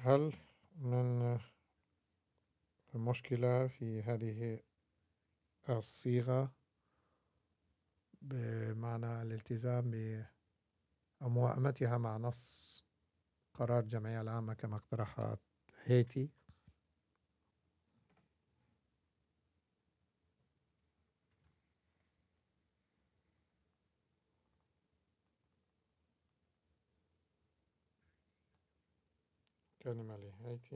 هل من المشكلة في هذه الصيغة بمعنى الالتزام بموائمتها مع نص قرار الجمعية العامة كما اقترحت هيتي؟ كلمة لهيتي.